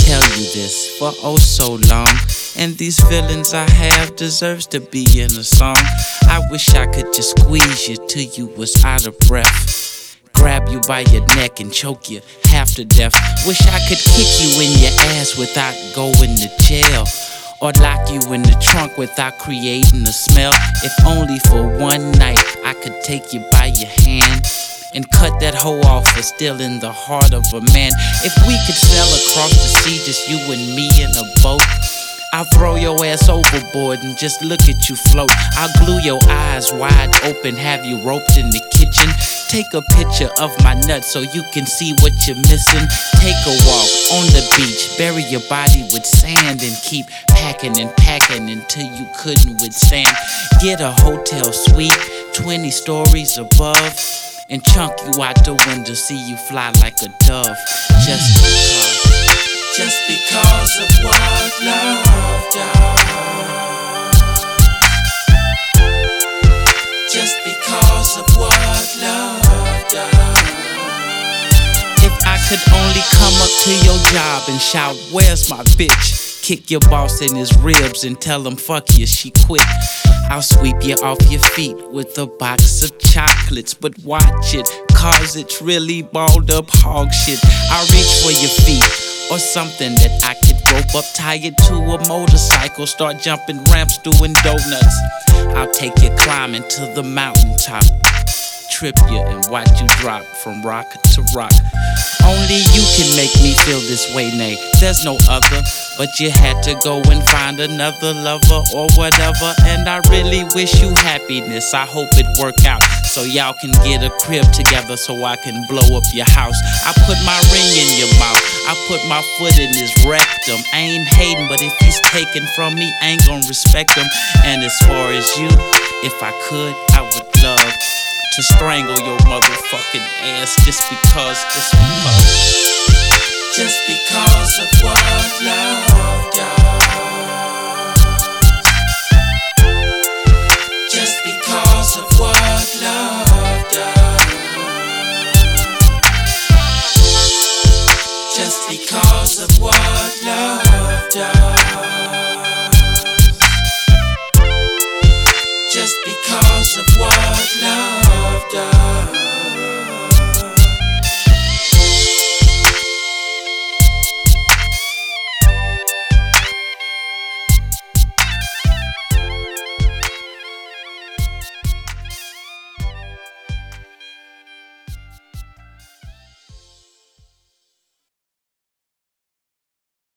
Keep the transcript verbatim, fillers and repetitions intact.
tell you this for oh so long, and these feelings I have deserves to be in a song. I wish I could just squeeze you till you was out of breath, grab you by your neck and choke you half to death. Wish I could kick you in your ass without going to jail, or lock you in the trunk without creating a smell. If only for one night I could take you by your hand and cut that hoe off for still in the heart of a man. If we could sail across the sea, just you and me in a boat, I'll throw your ass overboard and just look at you float. I'll glue your eyes wide open, have you roped in the kitchen. Take a picture of my nuts so you can see what you're missing. Take a walk on the beach, bury your body with sand, and keep packing and packing until you couldn't withstand. Get a hotel suite twenty stories above, and chunk you out the window, see you fly like a dove. Just because, just because of what love does. Just because of what love does. If I could only come up to your job and shout, "Where's my bitch?" Kick your boss in his ribs and tell him fuck you, she quit. I'll sweep you off your feet with a box of chocolates, but watch it, cause it's really balled up hog shit. I'll reach for your feet, or something that I could rope up, tie it to a motorcycle, start jumping ramps, doing donuts. I'll take you climbing to the mountaintop, trip you and watch you drop from rock to rock. Only you can make me feel this way, nay, there's no other. But you had to go and find another lover or whatever, and I really wish you happiness. I hope it work out so y'all can get a crib together, so I can blow up your house. I put my ring in your mouth, I put my foot in his rectum. I ain't hating, but if he's taken from me, I ain't gon' respect him. And as far as you, if I could, I would love to strangle your motherfucking ass, just because, just because, just because of what